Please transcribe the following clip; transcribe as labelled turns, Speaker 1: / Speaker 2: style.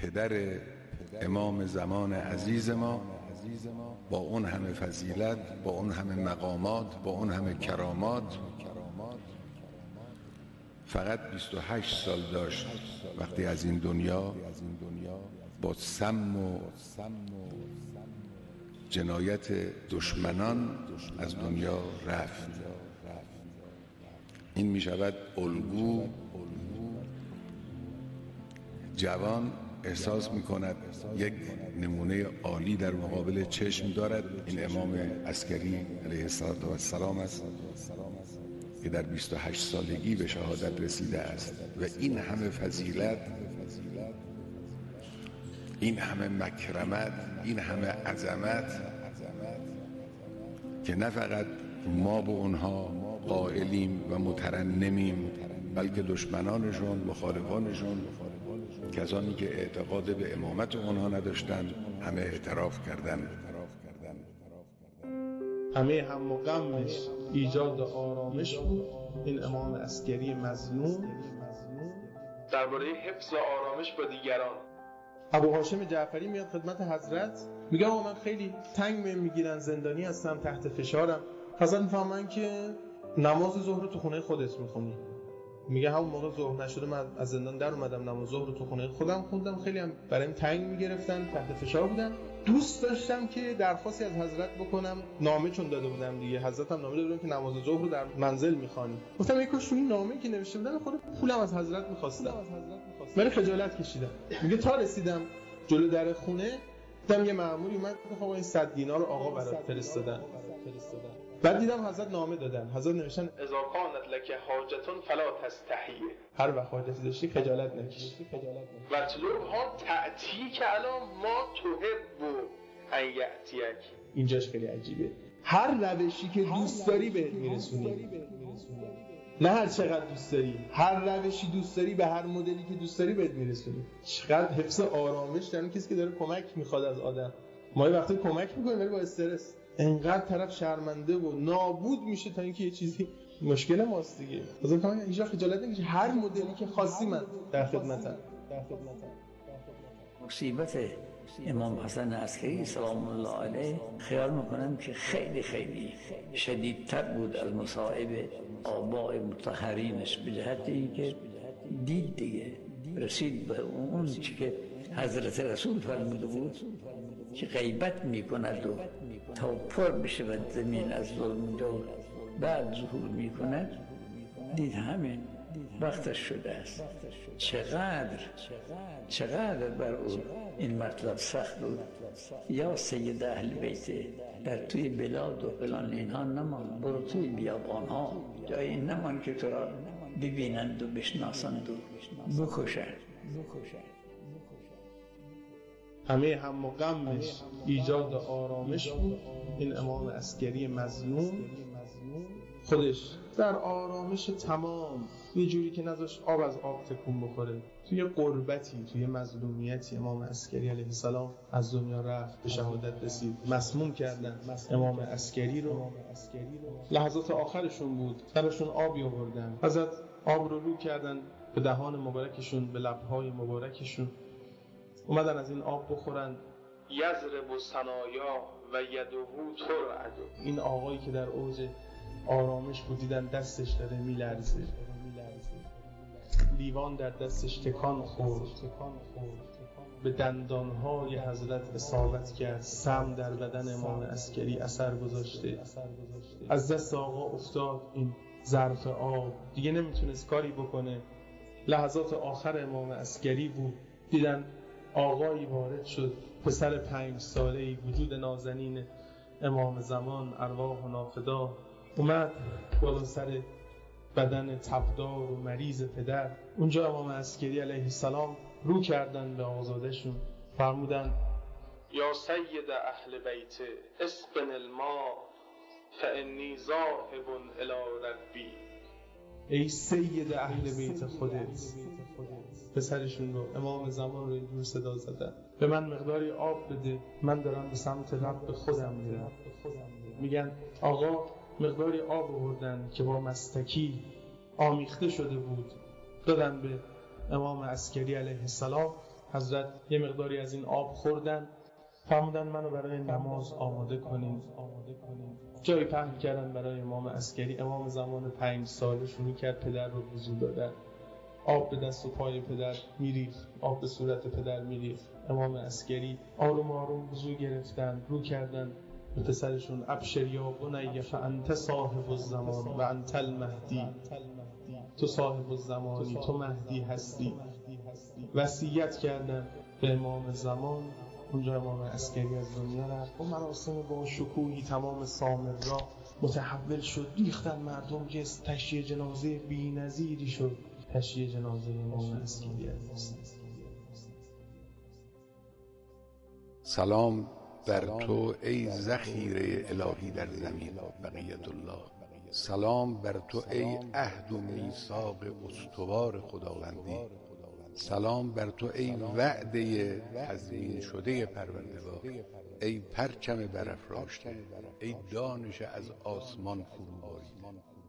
Speaker 1: پدر امام زمان عزیز ما با اون همه فضیلت، با اون همه مقامات، با اون همه کرامات، فقط 28 سال داشت وقتی از این دنیا با سم و جنایت دشمنان از دنیا رفت. این می شود الگو. جوان احساس می کند یک نمونه عالی در مقابل چشم دارد. این امام عسکری علیه السلام است که در 28 سالگی به شهادت رسیده است و این همه فضیلت، این همه مکرمت، این همه عظمت که نه فقط ما به اونها قائلیم و مترنمیم، بلکه دشمنانشون، مخالفانشون، کسانی که اعتقاد به امامت اونها نداشتند، همه اعتراف کردند.
Speaker 2: همه هم و غمش ایجاد آرامش بود. این امام عسکری مظلوم درباره حفظ آرامش با دیگران. ابو هاشم جعفری میاد خدمت حضرت، میگه آقا من خیلی تنگ میگیرن، زندانی هستم، تحت فشارم. حضرت میفهمن که نماز ظهر رو تو خونه خودت میخونی. میگه همون موقع ظهر نشده من از زندان در اومدم، نماز ظهر رو تو خونه خودم خوندم. خیلی هم برایم تنگ میگرفتن، تحت فشار بودم. دوست داشتم که درخواستی از حضرت بکنم. نامه چون داده بودم دیگه، حضرت هم نامه داده بودن که نماز ظهر رو در منزل میخوانی. گفتم یک کاش این نامه که نوشته بودم خود پولم از حضرت میخواستم. من خجالت کشیدم. میگه تا رسیدم جلو در خونه دیدم یه مأموری اومد گفت آقا این 100 دینار آقا برات فرستادن. بعد دیدم حضرت نامه دادن. حضرت نوشتن اذا کانت لک حاجتون فلا تستحی، هر وقت حاجتی داشتی خجالت نکش. و تلوها تأتی که الان ما تحب ان یأتیک. اینجاش خیلی عجیبه. هر روشی که دوست داری بهت میرسونی، نه هر چقدر دوست داری، هر روشی دوست داری به هر مدلی که دوست داری بهت میرسونی. چقدر حفظ آرامش در کسی که داره کمک میخواد از آدم. ما یه وقتی کمک میکنیم ولی با استرس، انقدر طرف شرمنده و نابود میشه تا اینکه یه چیزی مشکل ماست دیگه. مثلا من اینجا خجالت نکشی، هر مدلی که خواستی من در خدمتم.
Speaker 3: مصیبت امام حسن عسکری سلام الله علیه خیال میکنم که خیلی خیلی شدیدتر بود از مصائب آباء مطهرینش، به جهت اینکه دید دیگه رسید به اون چی که حضرت رسول فرموده بود که غیبت میکند و تا پر بشود زمین از ظلم دور بعد ظهور میکند. دید همین وقتش شده است. چقدر بر او این مطلب سخت بود. یا سید اهل بیت در توی بلاد و فلان اینها نمان، برو توی بیابان ها جایی نمان که تو را ببینند و بشناسند و بکشند.
Speaker 2: همه هم و غمش ایجاد آرامش بود. این امام عسکری مظلوم خودش در آرامش تمام، یه جوری که نذاشت آب از آب تکون بخوره، توی غربتی، توی مظلومیتی امام عسکری علیه السلام از دنیا رفت، به شهادت رسید. مسموم کردن امام عسکری رو. لحظات آخرشون بود، سرشون آبی آوردن. حضرت آب رو کردن به دهان مبارکشون، به لبهای مبارکشون، اومدن از این آب بخورن. یضرب ثنایا و یدهو ترعد. این آقایی که در اوج آرامش بود دیدن دستش داره میلرزه، لیوان در دستش تکان خورد، به دندانهای حضرت اصابت کرد. سم در بدن امام عسکری اثر گذاشته، از دست آقا افتاد این ظرف آب، دیگه نمیتونست کاری بکنه. لحظات آخر امام عسکری بود، دیدن آقایی وارد شد، پسر 5 ساله‌ای، وجود نازنین امام زمان، ارواح و نافدا، اومد بالا سر بدن تبدار و مریض پدر. اونجا امام عسکری علیه السلام رو کردن به آزادشون، فرمودن یا سید اهل بیت اسقن الماء فانی ذاهب الی ربی. ای سید اهل بیت خودت، پسرشون رو، امام زمان رو اینجور صدا زدن، به من مقداری آب بده، من دارم به سمت رب خودم میرم. میگن آقا مقداری آب آوردن که با مستکی آمیخته شده بود، دادن به امام عسکری علیه السلام. حضرت یه مقداری از این آب خوردن، فرمودن منو برای نماز آماده کنین. جایی پهن کردن برای امام عسکری. امام زمان 5 ساله شروع کرد پدر رو وضو دادن. آب به دست و پای پدر میریخت، آب به صورت پدر میریخت. امام عسکری آروم آروم وضو گرفتن، رو کردن به پسرشون ابشر یا بنی فانت صاحب الزمان و انت المهدی. تو صاحب الزمانی، تو مهدی هستی. وصیت کردن به امام زمان. اونجا امام عسکری از دنیا رفت. اون مراسم با شکوهی تمام سامرا متحول شد. ریختن مردم، تشییع جنازه بی‌نظیری شد. تشییع جنازه امام عسکری است.
Speaker 1: سلام بر تو ای ذخیره الهی در زمین بقیت الله. سلام بر تو ای عهد و میثاق استوار خداوندی. سلام بر تو ای وعده تضمین شده پروردگار، ای پرچم برافراشته، ای دانش از آسمان فرو باریده.